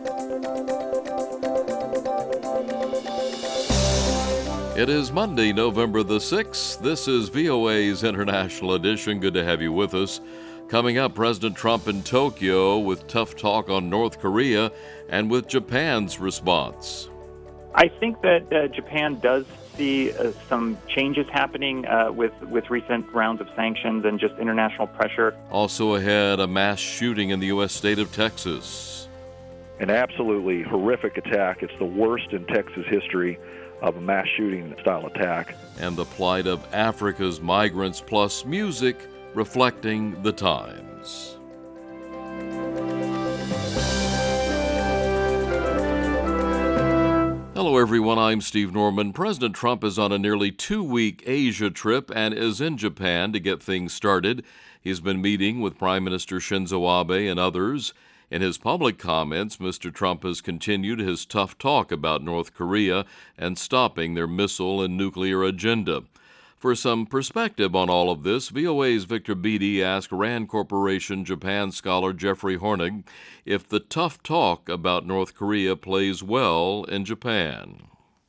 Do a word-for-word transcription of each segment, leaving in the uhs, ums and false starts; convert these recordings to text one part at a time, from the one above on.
It is Monday, November the sixth. This is V O A's International Edition. Good to have you with us. Coming up, President Trump in Tokyo with tough talk on North Korea and with Japan's response. I think that uh, Japan does see uh, some changes happening uh, with, with recent rounds of sanctions and just international pressure. Also ahead, a mass shooting in the U S state of Texas. An absolutely horrific attack. It's the worst in Texas history of a mass shooting style attack. And the plight of Africa's migrants, plus music reflecting the times. Hello, everyone. I'm Steve Norman. President Trump is on a nearly two-week Asia trip and is in Japan to get things started. He's been meeting with Prime Minister Shinzo Abe and others. In his public comments, Mister Trump has continued his tough talk about North Korea and stopping their missile and nuclear agenda. For some perspective on all of this, V O A's Victor Beattie asked Rand Corporation Japan scholar Jeffrey Hornig if the tough talk about North Korea plays well in Japan.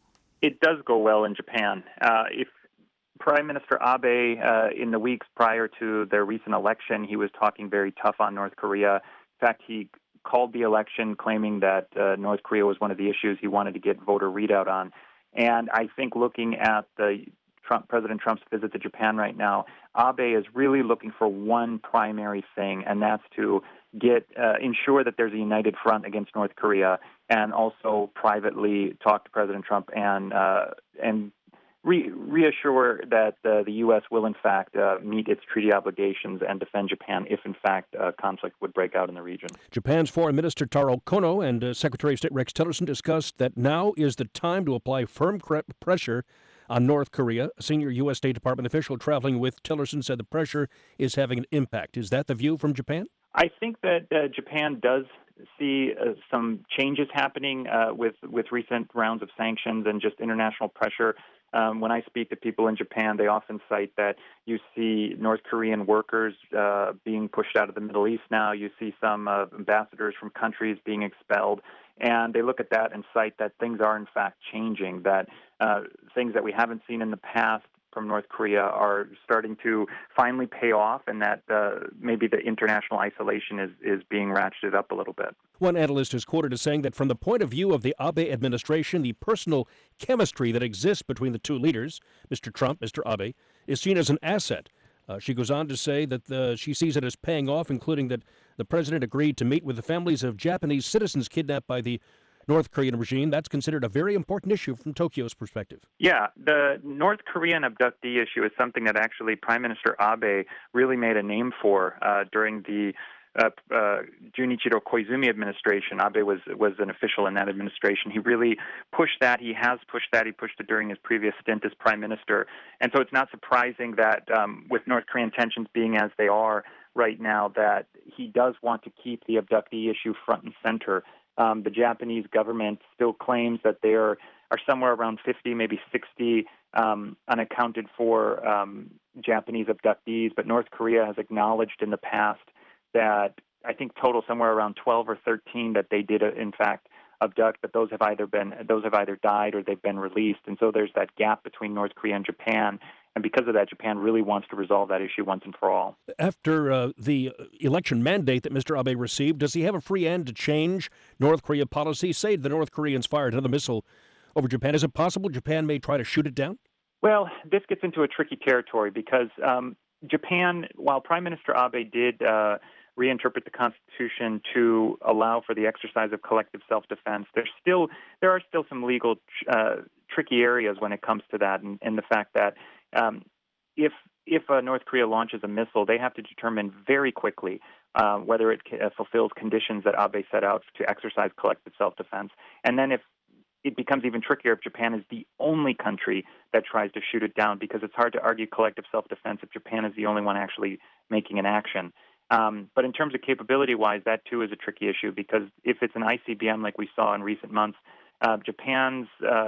It does go well in Japan. Uh, if Prime Minister Abe, uh, in the weeks prior to their recent election, he was talking very tough on North Korea. In fact, he called the election claiming that uh, North Korea was one of the issues he wanted to get voter readout on. And I think looking at the Trump, President Trump's visit to Japan right now, Abe is really looking for one primary thing, and that's to get uh, ensure that there's a united front against North Korea, and also privately talk to President Trump and uh, and Re- reassure that uh, the U S will, in fact, uh, meet its treaty obligations and defend Japan if, in fact, uh, conflict would break out in the region. Japan's Foreign Minister Taro Kono and uh, Secretary of State Rex Tillerson discussed that now is the time to apply firm cre- pressure on North Korea. A senior U S. State Department official traveling with Tillerson said the pressure is having an impact. Is that the view from Japan? I think that uh, Japan does see uh, some changes happening uh, with, with recent rounds of sanctions and just international pressure. Um, when I speak to people in Japan, they often cite that you see North Korean workers uh, being pushed out of the Middle East now. You see some uh, ambassadors from countries being expelled. And they look at that and cite that things are, in fact, changing, that uh, things that we haven't seen in the past from North Korea are starting to finally pay off, and that uh, maybe the international isolation is, is being ratcheted up a little bit. One analyst is quoted as saying that from the point of view of the Abe administration, the personal chemistry that exists between the two leaders, Mister Trump, Mister Abe, is seen as an asset. Uh, she goes on to say that the, she sees it as paying off, including that the president agreed to meet with the families of Japanese citizens kidnapped by the North Korean regime. That's considered a very important issue from Tokyo's perspective. Yeah, the North Korean abductee issue is something that actually Prime Minister Abe really made a name for uh, during the uh, uh, Junichiro Koizumi administration. Abe was was an official in that administration. He really pushed that. He has pushed that. He pushed it during his previous stint as Prime Minister. And so it's not surprising that um, with North Korean tensions being as they are right now, that he does want to keep the abductee issue front and center. Um, the Japanese government still claims that there are somewhere around fifty, maybe sixty um, unaccounted for um, Japanese abductees, but North Korea has acknowledged in the past that I think total somewhere around twelve or thirteen that they did, uh, in fact, abduct, but those have either been those have either died or they've been released, and so there's that gap between North Korea and Japan. And because of that, Japan really wants to resolve that issue once and for all. After uh, the election mandate that Mister Abe received, does he have a free hand to change North Korea policy? Say the North Koreans fired another missile over Japan. Is it possible Japan may try to shoot it down? Well, this gets into a tricky territory because um, Japan, while Prime Minister Abe did uh, reinterpret the Constitution to allow for the exercise of collective self-defense, there's still there are still some legal uh, tricky areas when it comes to that, and, and the fact that Um, if if uh, North Korea launches a missile, they have to determine very quickly uh, whether it uh, fulfills conditions that Abe set out to exercise collective self-defense. And then if it becomes even trickier if Japan is the only country that tries to shoot it down, because it's hard to argue collective self-defense if Japan is the only one actually making an action. Um, but in terms of capability-wise, that too is a tricky issue, because if it's an I C B M like we saw in recent months, uh, Japan's uh,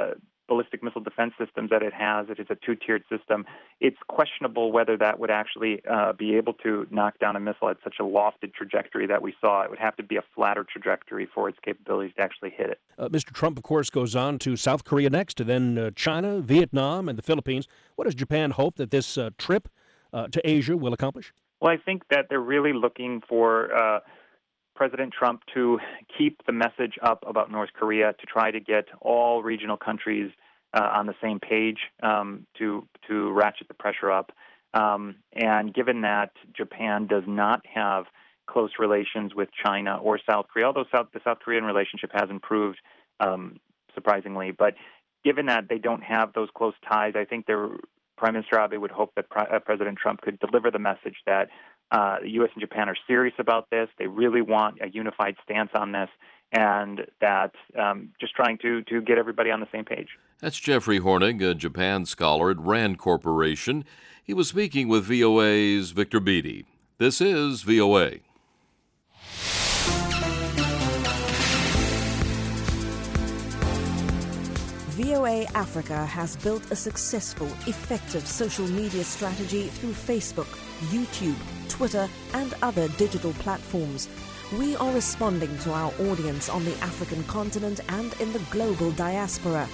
ballistic missile defense systems that it has. It is a two-tiered system. It's questionable whether that would actually uh, be able to knock down a missile at such a lofted trajectory that we saw. It would have to be a flatter trajectory for its capabilities to actually hit it. Uh, Mister Trump, of course, goes on to South Korea next, and then uh, China, Vietnam, and the Philippines. What does Japan hope that this uh, trip uh, to Asia will accomplish? Well, I think that they're really looking for uh, President Trump to keep the message up about North Korea, to try to get all regional countries uh, on the same page, um, to to ratchet the pressure up. Um, and given that Japan does not have close relations with China or South Korea, although South, the South Korean relationship has improved um, surprisingly, but given that they don't have those close ties, I think their Prime Minister Abe would hope that Pre- uh, President Trump could deliver the message that uh, the U S and Japan are serious about this. They really want a unified stance on this, and that um, just trying to, to get everybody on the same page. That's Jeffrey Hornig, a Japan scholar at RAND Corporation. He was speaking with V O A's Victor Beattie. This is V O A. V O A Africa has built a successful, effective social media strategy through Facebook, YouTube, Twitter, and other digital platforms. We are responding to our audience on the African continent and in the global diaspora.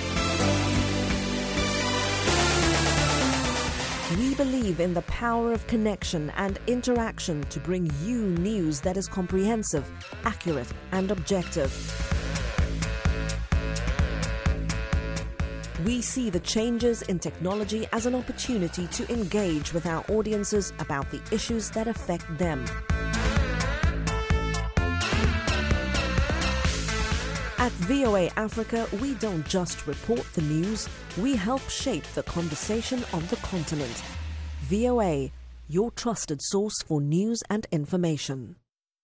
We believe in the power of connection and interaction to bring you news that is comprehensive, accurate, and objective. We see the changes in technology as an opportunity to engage with our audiences about the issues that affect them. At V O A Africa, we don't just report the news, we help shape the conversation on the continent. V O A, your trusted source for news and information.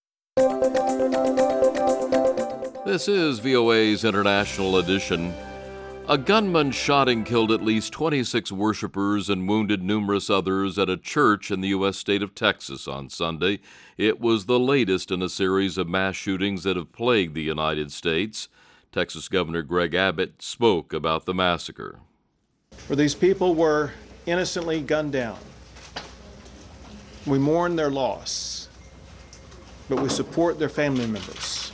This is V O A's International Edition. A gunman shot and killed at least twenty-six worshipers and wounded numerous others at a church in the U S state of Texas on Sunday. It was the latest in a series of mass shootings that have plagued the United States. Texas Governor Greg Abbott spoke about the massacre. Where these people were innocently gunned down. We mourn their loss, but we support their family members.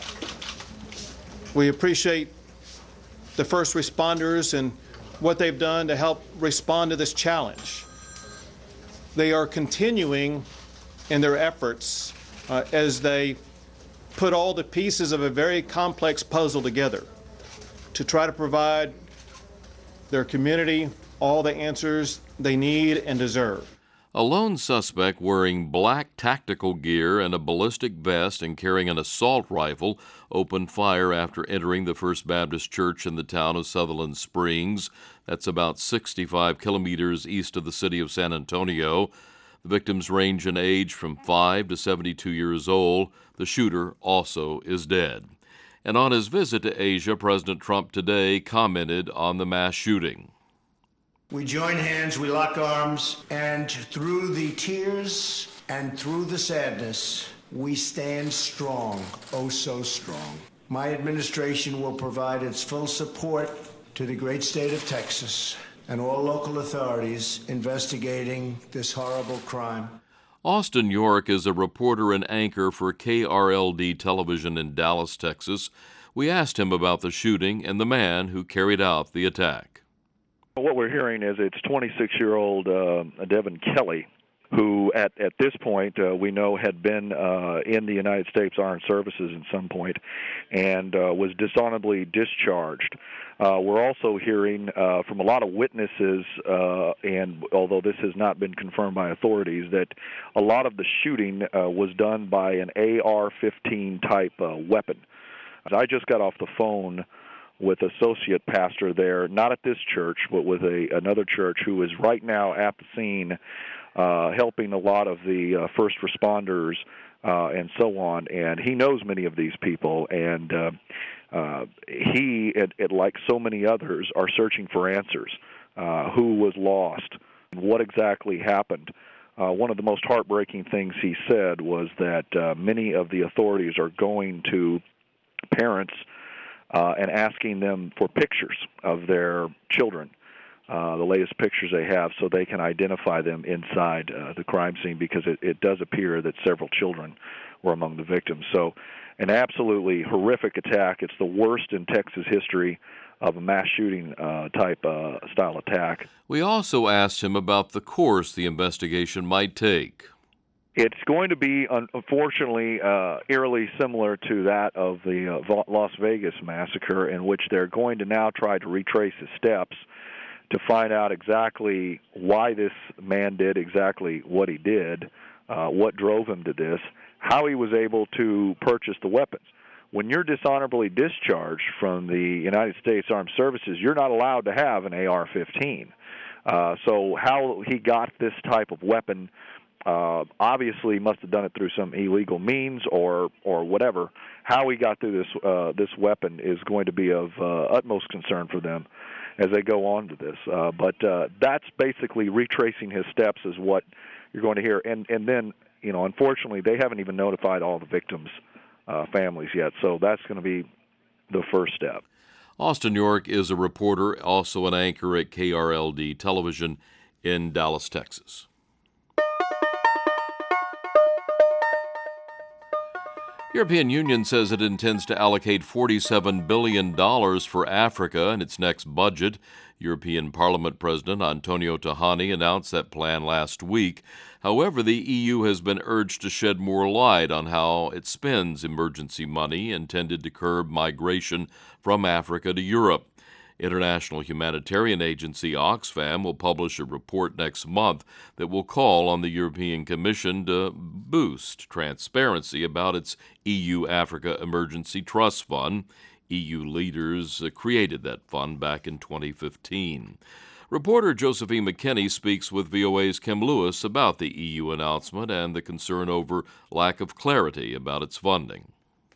We appreciate the first responders and what they've done to help respond to this challenge. They are continuing in their efforts uh, as they put all the pieces of a very complex puzzle together to try to provide their community all the answers they need and deserve. A lone suspect wearing black tactical gear and a ballistic vest and carrying an assault rifle opened fire after entering the First Baptist Church in the town of Sutherland Springs. That's about sixty-five kilometers east of the city of San Antonio. The victims range in age from five to seventy-two years old. The shooter also is dead. And on his visit to Asia, President Trump today commented on the mass shooting. We join hands, we lock arms, and through the tears and through the sadness, we stand strong, oh so strong. My administration will provide its full support to the great state of Texas and all local authorities investigating this horrible crime. Austin York is a reporter and anchor for K R L D television in Dallas, Texas. We asked him about the shooting and the man who carried out the attack. What we're hearing is it's twenty-six-year-old uh, Devin Kelly, who at, at this point uh, we know had been uh, in the United States Armed Services at some point and uh, was dishonorably discharged. Uh, we're also hearing uh, from a lot of witnesses, uh, and although this has not been confirmed by authorities, that a lot of the shooting uh, was done by an A R fifteen type uh, weapon. I just got off the phone with associate pastor there, not at this church, but with a another church, who is right now at the scene uh, helping a lot of the uh, first responders uh, and so on. And he knows many of these people, and uh, uh, he, it, it, like so many others, are searching for answers. Uh, who was lost? What exactly happened? Uh, one of the most heartbreaking things he said was that uh, many of the authorities are going to parents uh, and asking them for pictures of their children, uh, the latest pictures they have, so they can identify them inside uh, the crime scene, because it, it does appear that several children were among the victims. So an absolutely horrific attack. It's the worst in Texas history of a mass shooting uh, type uh, style attack. We also asked him about the course the investigation might take. It's going to be, unfortunately, uh, eerily similar to that of the uh, Las Vegas massacre, in which they're going to now try to retrace his steps to find out exactly why this man did exactly what he did, uh, what drove him to this, how he was able to purchase the weapons. When you're dishonorably discharged from the United States Armed Services, you're not allowed to have an A R fifteen. Uh, so how he got this type of weapon, uh, obviously must have done it through some illegal means or or whatever. How he got through this uh, this weapon is going to be of uh, utmost concern for them as they go on to this. Uh, but uh, that's basically retracing his steps is what you're going to hear. And and then, you know, unfortunately, they haven't even notified all the victims' uh, families yet. So that's going to be the first step. Austin York is a reporter, also an anchor at K R L D Television in Dallas, Texas. European Union says it intends to allocate forty-seven billion dollars for Africa in its next budget. European Parliament President Antonio Tajani announced that plan last week. However, the E U has been urged to shed more light on how it spends emergency money intended to curb migration from Africa to Europe. International humanitarian agency Oxfam will publish a report next month that will call on the European Commission to boost transparency about its E U-Africa Emergency Trust Fund. E U leaders created that fund back in twenty fifteen. Reporter Josephine McKinney speaks with V O A's Kim Lewis about the E U announcement and the concern over lack of clarity about its funding.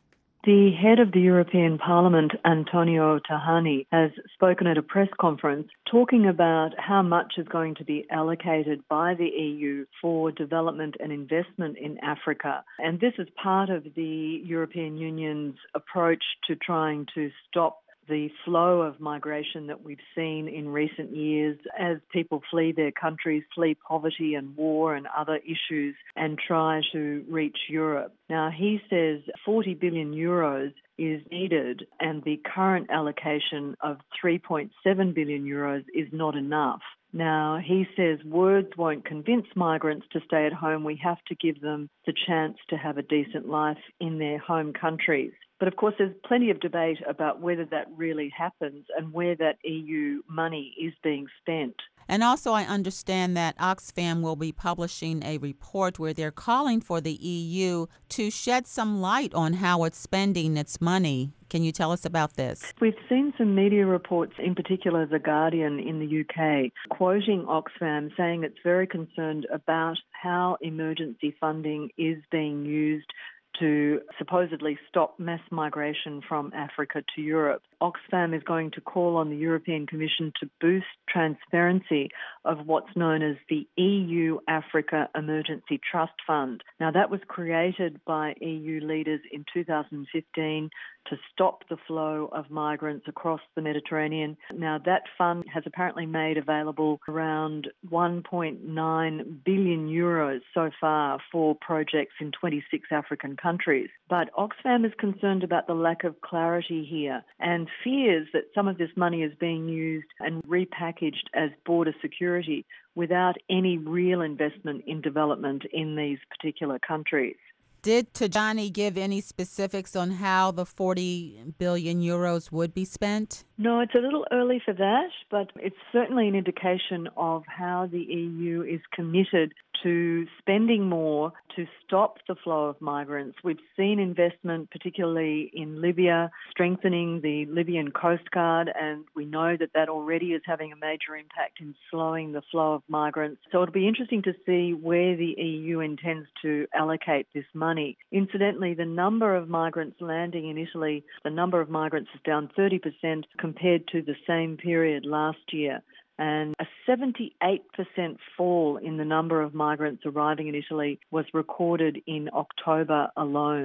The head of the European Parliament, Antonio Tajani, has spoken at a press conference talking about how much is going to be allocated by the E U for development and investment in Africa. And this is part of the European Union's approach to trying to stop the flow of migration that we've seen in recent years as people flee their countries, flee poverty and war and other issues, and try to reach Europe. Now, he says forty billion euros is needed, and the current allocation of three point seven billion euros is not enough. Now, he says words won't convince migrants to stay at home. We have to give them the chance to have a decent life in their home countries. But of course, there's plenty of debate about whether that really happens and where that E U money is being spent. And also, I understand that Oxfam will be publishing a report where they're calling for the E U to shed some light on how it's spending its money. Can you tell us about this? We've seen some media reports, in particular The Guardian in the U K, quoting Oxfam saying it's very concerned about how emergency funding is being used to supposedly stop mass migration from Africa to Europe. Oxfam is going to call on the European Commission to boost transparency of what's known as the E U-Africa Emergency Trust Fund. Now, that was created by E U leaders in two thousand fifteen to stop the flow of migrants across the Mediterranean. Now, that fund has apparently made available around one point nine billion euros so far for projects in twenty-six African countries. But Oxfam is concerned about the lack of clarity here and fears that some of this money is being used and repackaged as border security without any real investment in development in these particular countries. Did Tajani give any specifics on how the forty billion euros would be spent? No, it's a little early for that, but it's certainly an indication of how the E U is committed to spending more to stop the flow of migrants. We've seen investment, particularly in Libya, strengthening the Libyan Coast Guard, and we know that that already is having a major impact in slowing the flow of migrants. So it'll be interesting to see where the E U intends to allocate this money. Incidentally, the number of migrants landing in Italy, the number of migrants is down thirty percent compared to the same period last year, and a seventy-eight percent fall in the number of migrants arriving in Italy was recorded in October alone.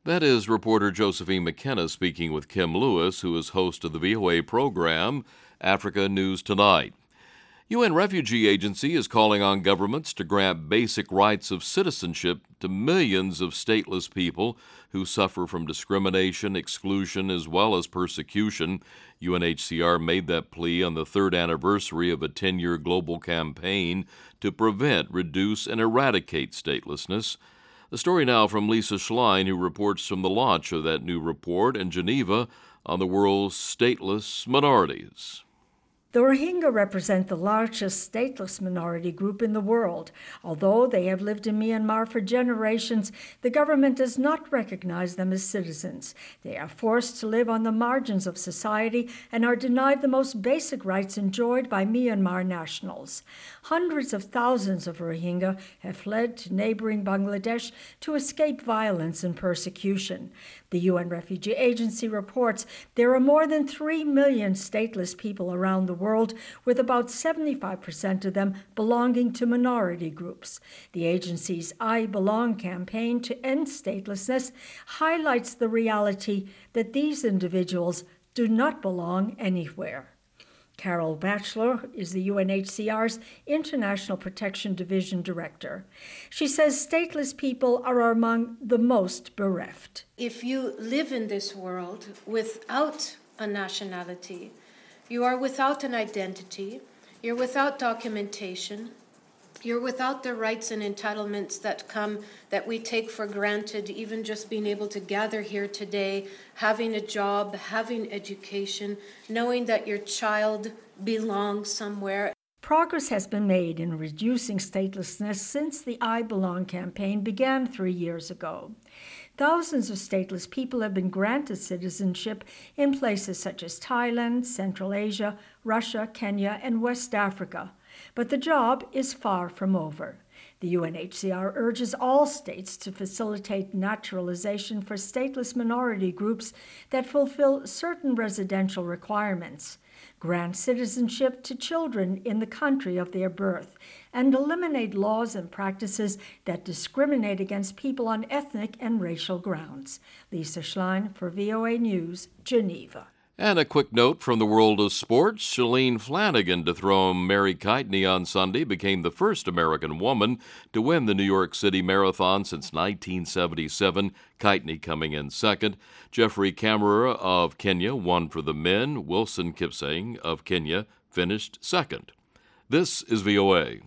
That is reporter Josephine McKenna speaking with Kim Lewis, who is host of the V O A program Africa News Tonight. U N Refugee Agency is calling on governments to grant basic rights of citizenship to millions of stateless people who suffer from discrimination, exclusion, as well as persecution. U N H C R made that plea on the third anniversary of a ten-year global campaign to prevent, reduce, and eradicate statelessness. The story now from Lisa Schlein, who reports from the launch of that new report in Geneva on the world's stateless minorities. The Rohingya represent the largest stateless minority group in the world. Although they have lived in Myanmar for generations, the government does not recognize them as citizens. They are forced to live on the margins of society and are denied the most basic rights enjoyed by Myanmar nationals. Hundreds of thousands of Rohingya have fled to neighboring Bangladesh to escape violence and persecution. The U N Refugee Agency reports there are more than three million stateless people around the world, with about seventy-five percent of them belonging to minority groups. The agency's I Belong campaign to end statelessness highlights the reality that these individuals do not belong anywhere. Carol Batchelor is the U N H C R's International Protection Division Director. She says stateless people are among the most bereft. If you live in this world without a nationality, you are without an identity, you're without documentation, you're without the rights and entitlements that come, that we take for granted, even just being able to gather here today, having a job, having education, knowing that your child belongs somewhere. Progress has been made in reducing statelessness since the I Belong campaign began three years ago. Thousands of stateless people have been granted citizenship in places such as Thailand, Central Asia, Russia, Kenya, and West Africa. But the job is far from over. The U N H C R urges all states to facilitate naturalization for stateless minority groups that fulfill certain residential requirements, grant citizenship to children in the country of their birth, and eliminate laws and practices that discriminate against people on ethnic and racial grounds. Lisa Schlein for V O A News, Geneva. And a quick note from the world of sports. Shalene Flanagan, to throw Mary Keitany on Sunday, became the first American woman to win the New York City Marathon since nineteen seventy-seven, Keitany coming in second. Jeffrey Kamara of Kenya won for the men. Wilson Kipsang of Kenya finished second. This is V O A.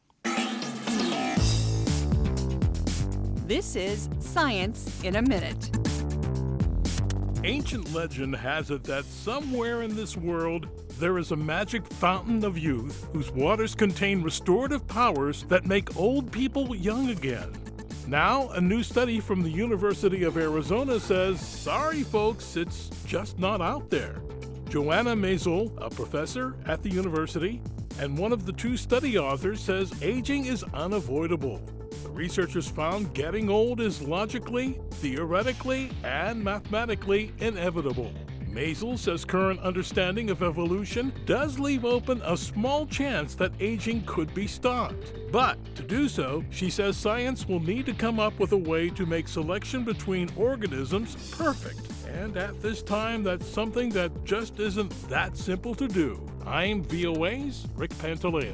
This is Science in a Minute. Ancient legend has it that somewhere in this world there is a magic fountain of youth whose waters contain restorative powers that make old people young again. Now, a new study from the University of Arizona says, sorry folks, it's just not out there. Joanna Maisel, a professor at the university, and one of the two study authors, says aging is unavoidable. The researchers found getting old is logically, theoretically, and mathematically inevitable. Maisel says current understanding of evolution does leave open a small chance that aging could be stopped. But to do so, she says science will need to come up with a way to make selection between organisms perfect. And at this time, that's something that just isn't that simple to do. I'm V O A's Rick Pantaleo.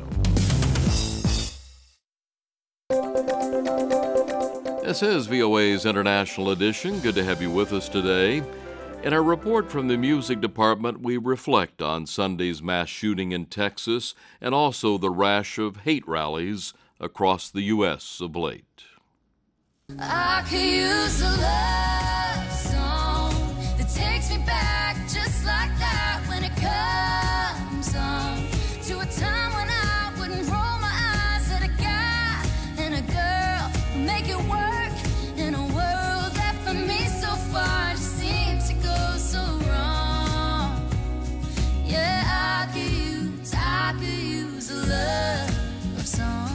This is V O A's International Edition. Good to have you with us today. In our report from the music department, we reflect on Sunday's mass shooting in Texas and also the rash of hate rallies across the U S of late. I could use a love song that takes me back just like that when it comes on to a time when I wouldn't roll my eyes at a guy and a girl who make it work in a world that for me so far just seems to go so wrong. Yeah, I could use, I could use a love song.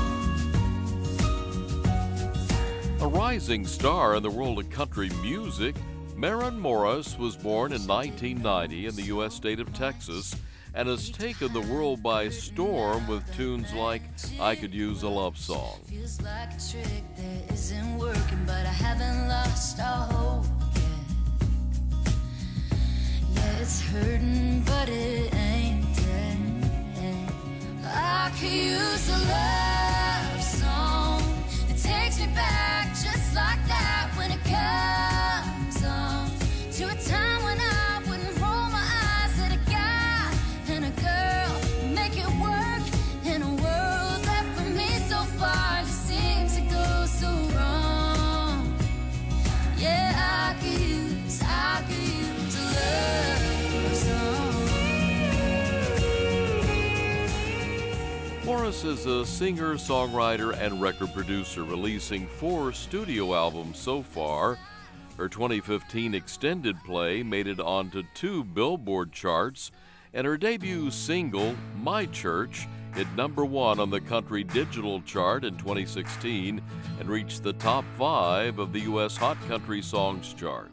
A rising star in the world of country music, Maren Morris was born in nineteen ninety in the U S state of Texas and has taken the world by storm with tunes like I Could Use a Love Song. Feels like a trick that isn't working, but I haven't lost all hope yet. Yeah, it's hurting, but it ain't dead. I could use a love song that takes me back just like that when it comes on to a time when I wouldn't roll my eyes at a guy and a girl, make it work in a world that for me so far just seems to go so wrong. Yeah, I could use, I could use a love song. Morris is a singer, songwriter, and record producer, releasing four studio albums so far. Her twenty fifteen extended play made it onto two Billboard charts, and her debut single, My Church, hit number one on the country digital chart in twenty sixteen and reached the top five of the U S Hot Country Songs chart.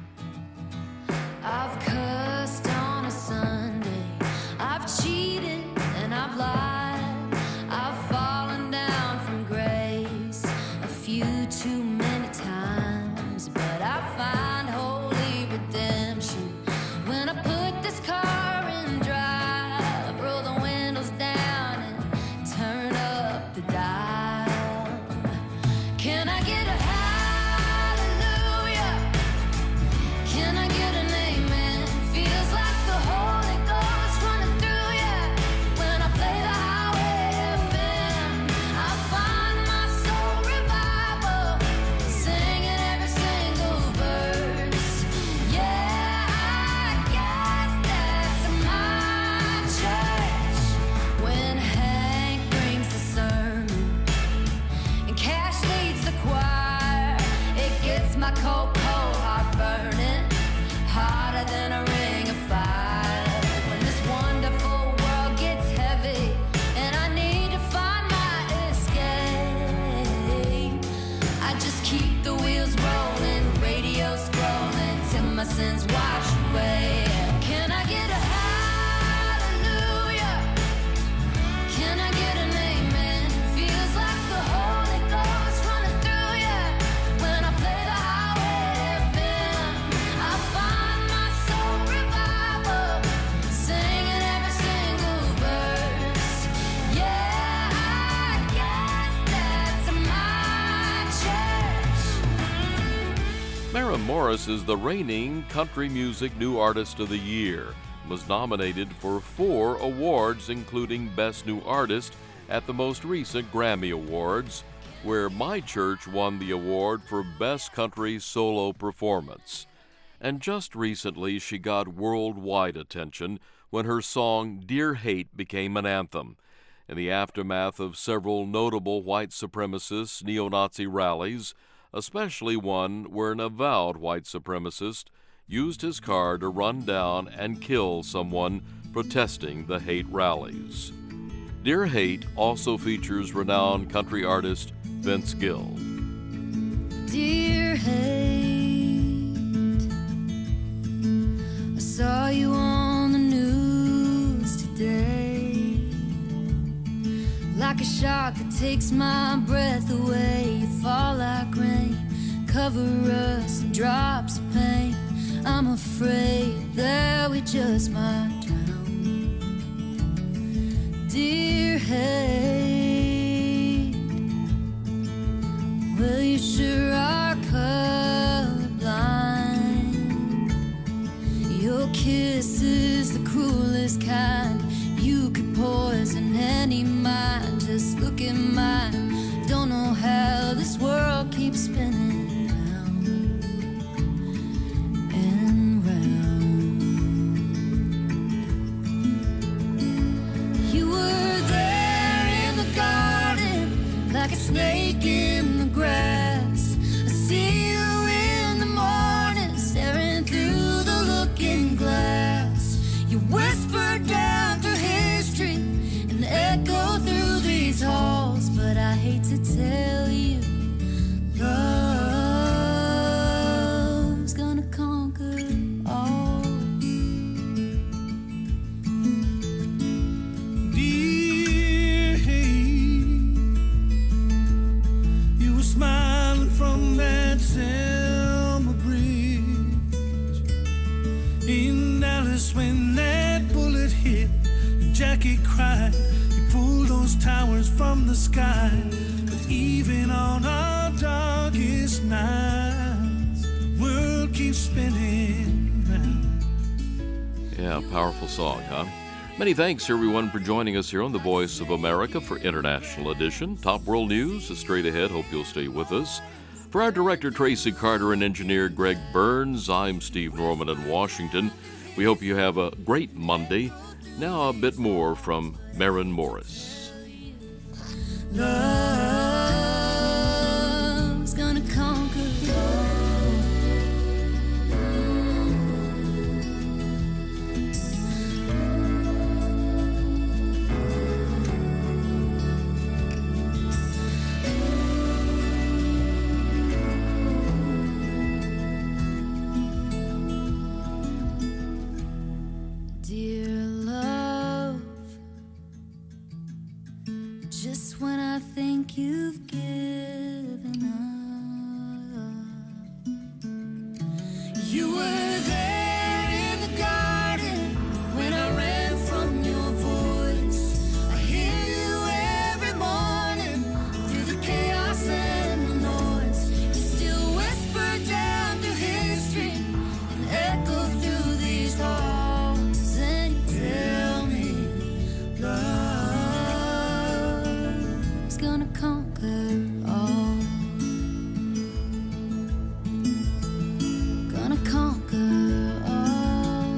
I've cussed on a Sunday, I've cheated and I've lied, I've fallen down from grace a few too many times, but I find holy redemption when I put this car in drive, roll the windows down and turn up the dial. Can I get a hallelujah? Can I get an amen? Feels like the Holy Ghost running through ya when I play the highway F M. I find my soul revival, singing every single verse. Yeah, I guess that's my church. When Hank brings the sermon and Cash leads the choir, it gets my cold, cold heart burning hotter than a ring of fire. When this wonderful world gets heavy and I need to find my escape, I just keep the wheels rolling, radio scrolling till my sins wash away. Can I get a hallelujah? Can I get an amen? Feels like the Holy Ghost running through ya when I play the highway F M. I find my soul revival, singing every single verse. Yeah, I guess that's my church. Maren Morris is the reigning Country Music New Artist of the Year. Was nominated for four awards, including Best New Artist at the most recent Grammy Awards, where My Church won the award for Best Country Solo Performance. And just recently, she got worldwide attention when her song Dear Hate became an anthem. In the aftermath of several notable white supremacist neo-Nazi rallies, especially one where an avowed white supremacist used his car to run down and kill someone protesting the hate rallies. Dear Hate also features renowned country artist Vince Gill. Dear Hate, I saw you on the news today. Like a shark that takes my breath away, you fall like rain, cover us in drops of pain. I'm afraid that we just might drown. Dear Hate, well, you sure are colorblind. Your kiss is the cruelest kind. You could poison any mind. Just look at mine. Don't know how this world keeps spinning. Like a snake in the grass, I see you in the morning, staring through the looking glass. You whisper down through history and echo through these halls, but I hate to tell you, In Dallas when that bullet hit, Jackie cried. He pulled those towers from the sky. But even on our darkest nights, the world keeps spinning round. Yeah, powerful song, huh? Many thanks, everyone, for joining us here on The Voice of America for International Edition. Top World News is straight ahead. Hope you'll stay with us. For our director, Tracy Carter, and engineer Greg Burns, I'm Steve Norman in Washington. We hope you have a great Monday. Now a bit more from Maren Morris. Love's gonna conquer all. Dear love, just when I think you've given up, you were there in the garden when I ran from your voice. I hear you every morning through the chaos and the noise. You still whisper down through history and echo through these halls, and you tell me love's gonna conquer all. Gonna conquer all.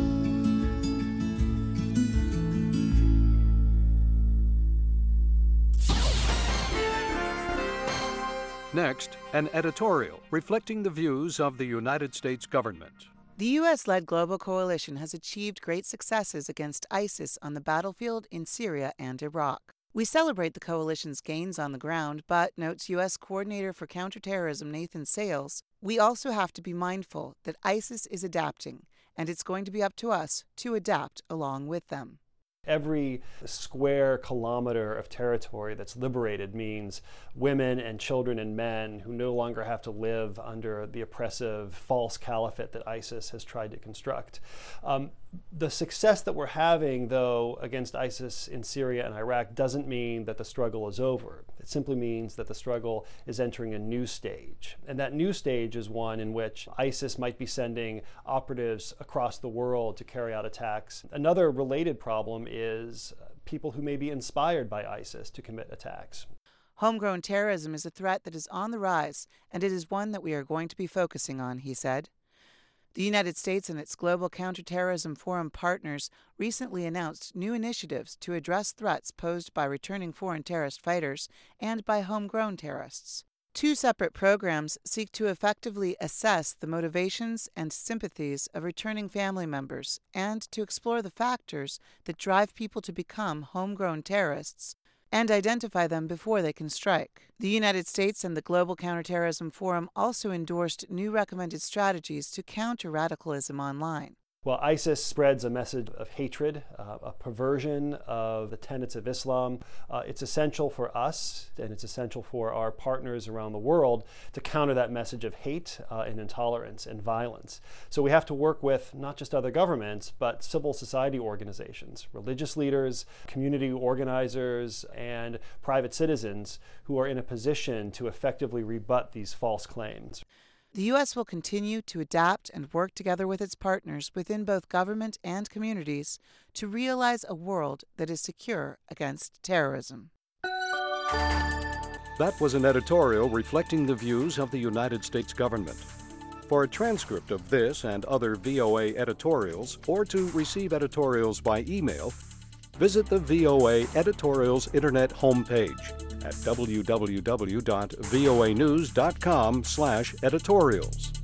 Next, an editorial reflecting the views of the United States government. The U S-led global coalition has achieved great successes against ISIS on the battlefield in Syria and Iraq. We celebrate the coalition's gains on the ground, but, notes U S Coordinator for Counterterrorism Nathan Sales, we also have to be mindful that ISIS is adapting, and it's going to be up to us to adapt along with them. Every square kilometer of territory that's liberated means women and children and men who no longer have to live under the oppressive false caliphate that ISIS has tried to construct. Um, the success that we're having, though, against ISIS in Syria and Iraq doesn't mean that the struggle is over. It simply means that the struggle is entering a new stage. And that new stage is one in which ISIS might be sending operatives across the world to carry out attacks. Another related problem is people who may be inspired by ISIS to commit attacks. Homegrown terrorism is a threat that is on the rise, and it is one that we are going to be focusing on, he said. The United States and its Global Counterterrorism Forum partners recently announced new initiatives to address threats posed by returning foreign terrorist fighters and by homegrown terrorists. Two separate programs seek to effectively assess the motivations and sympathies of returning family members and to explore the factors that drive people to become homegrown terrorists and identify them before they can strike. The United States and the Global Counterterrorism Forum also endorsed new recommended strategies to counter radicalism online. Well, ISIS spreads a message of hatred, uh, a perversion of the tenets of Islam. Uh, it's essential for us, and it's essential for our partners around the world to counter that message of hate uh, and intolerance and violence. So we have to work with not just other governments, but civil society organizations, religious leaders, community organizers, and private citizens who are in a position to effectively rebut these false claims. The U S will continue to adapt and work together with its partners within both government and communities to realize a world that is secure against terrorism. That was an editorial reflecting the views of the United States government. For a transcript of this and other V O A editorials, or to receive editorials by email, visit the V O A Editorials Internet homepage at w w w dot voa news dot com slash editorials.